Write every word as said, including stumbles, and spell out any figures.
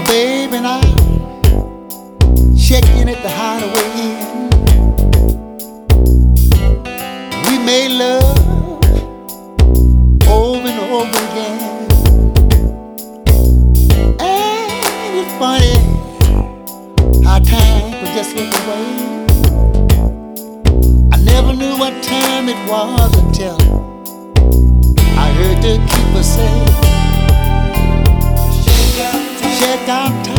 babe and I checked in at the Hideaway Inn. We made love over and over again. And it's funny how time could just slip away. I never knew what time it was until I heard the keeper say, check out time.